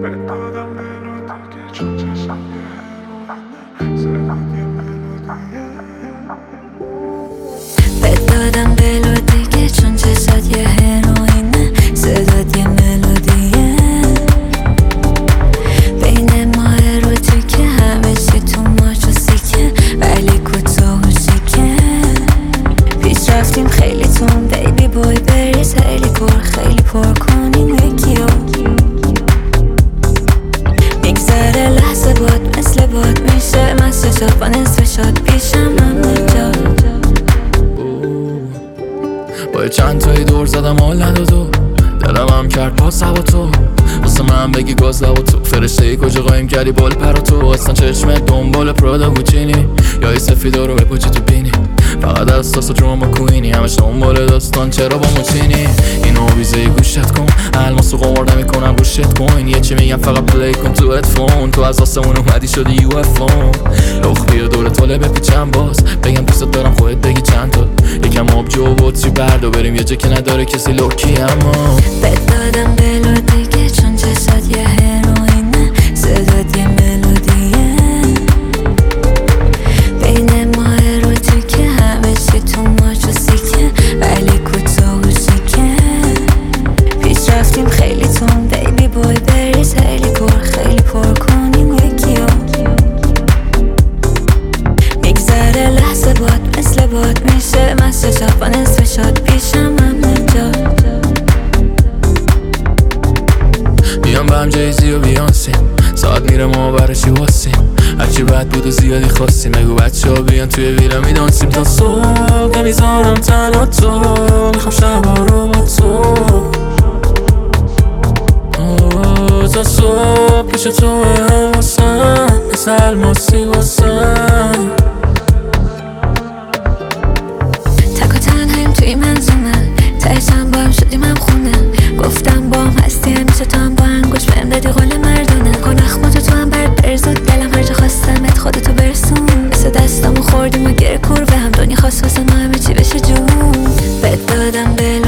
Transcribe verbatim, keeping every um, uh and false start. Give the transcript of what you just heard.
بهت دادم دل و دیگه چون چشات یه هروینه، صدات یه ملودیه. بین ما اروتیکه، همه چی تو ماچ و سیکه، ولی کوتاه و شیکه. پیش رفتیم خیلی تون بیبی بوی، بریز خیلی پر خیلی پر کنیم یکیو. میگذره لحظه باد مثل باد میشه مست شاد با نصف شاد پیشم همه جا. با چند تایی دور زدم حال ندادو، دلم هم کرد باز هوا تو، واسه من بگی گاز لبا تو. فرشته ای کجا قایم کردی بال پرا تو، اصلا چشمت دنبال پرادا گوچینی یا ای سفیدا رو بپوچی تو بینی. فقط اساس دراما کوینی، همش دنبال داستان چرا با موچینی. اینو ویزه گوشت کن، الماس و قمار نمیکنم روشت کن. یه چی میگم فقط پلی کن تو هدفون، تو از آسمون اومدی شدی یو اف اون. رخ بیا دور طاله بپیچم باز، بگم دوست دارم خودت بگی چند تا. یکم آبجو و بطری بردو بریم یه جا که نداره کسی لوکی. اما بهت دادم دل و دیگه چون چشات یه هروینه، صدات یه ملودیه. بین ما اروتیکه، همه چی تو ماچ و سیکه، ولی کوتاه و شیکه. پیش رفتیم خیلی تون بیبی بوی، بریز خیلی پر خیلی پر کنیم یکیو. میگذره لحظه باد مثل باد میشه مست شاد با نصف شاد پیشم همه جا. بیام با هم جیزی و بیانسیم، ساعت میره ما برشی واسیم. هرچی بد بود و زیادی خواستیم، بگو بچه ها بیان توی ویلا میدانسیم. تا صبح نمیذارم تنها تو، میخوام شبا رو با تو. تا صبح پیش تو حواسم، مثل الماسی واسم. تک و تنهاییم توی منظومه، تایشم با هم شدیم هم خونه. گفتم با هم هستی همیشه، تو هم با انگوش بهم دادی قول مردونه. کن اخماتو تو هم بر برزود، دلم هر جا خواستمت خودتو برسون. مثل دستامو خوردیم و گره کور به هم، دنیا خواست واسه ما همه چی بشه جون. بهت دادم دل